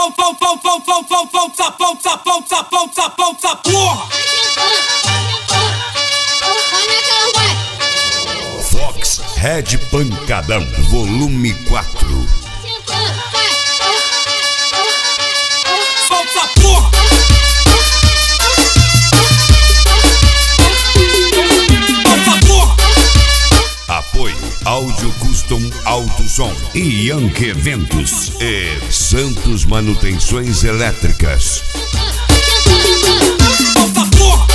porra! Fox Red Pancadão, volume 4. Solta a porra! Solta a porra! Apoio Áudio Custom Auto Som e Yankee Eventos e Santos Manutenções Elétricas. Solta a porra!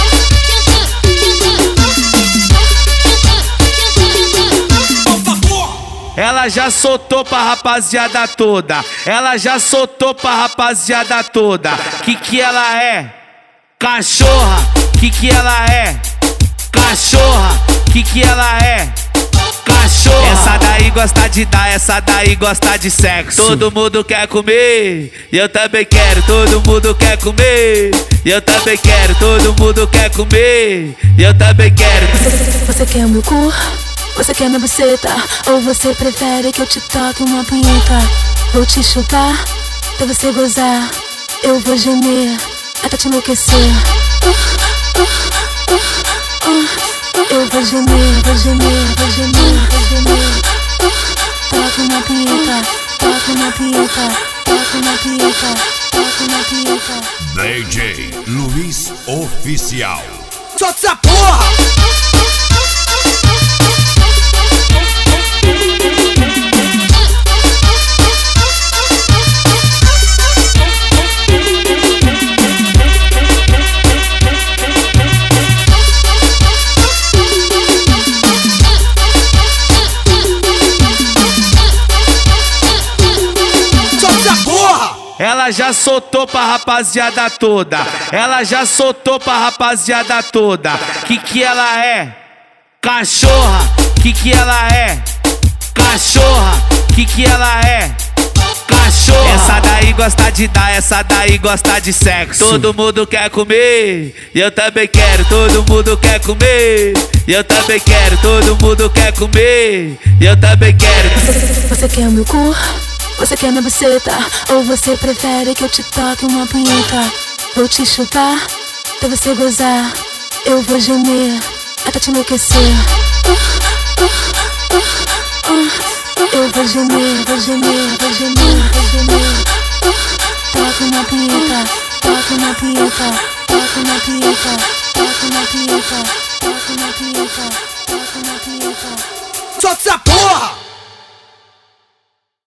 Ela já soltou pra rapaziada toda. Ela já soltou pra rapaziada toda. Que ela é? Cachorra. Que ela é? Cachorra. Que ela é? Cachorra. Essa daí gosta de dar, essa daí gosta de sexo. Todo mundo quer comer, e eu também quero. Todo mundo quer comer, e eu também quero. Todo mundo quer comer, e eu também quero. Você quer meu cu? Você quer minha buceta? Ou você prefere que eu te toque uma punheta? Vou te chupar, pra você gozar. Eu vou gemer, até te enlouquecer. Eu vou gemer, vou gemer, vou gemer, vou gemer. Toque uma punheta, toque uma punheta, toque uma punheta, toque uma punheta. DJ Luiz Oficial. Solta essa porra! Ela já soltou pra rapaziada toda. Ela já soltou pra rapaziada toda. Que ela é? Cachorra. Que ela é? Cachorra. Que ela é? Cachorra. Essa daí gosta de dar, essa daí gosta de sexo. Todo mundo quer comer, e eu também quero. Todo mundo quer comer, e eu também quero. Todo mundo quer comer, e eu também quero. Você quer meu cu? Você quer minha buceta? Ou você prefere que eu te toque uma punheta? Vou te chupar, pra você gozar. Eu vou gemer, até te enlouquecer. Eu vou gemer, vou gemer, vou gemer, vou gemer. Toque uma punheta, toque uma punheta, toque uma punheta, toque uma punheta, toque uma punheta, toque uma punheta. Solta essa porra!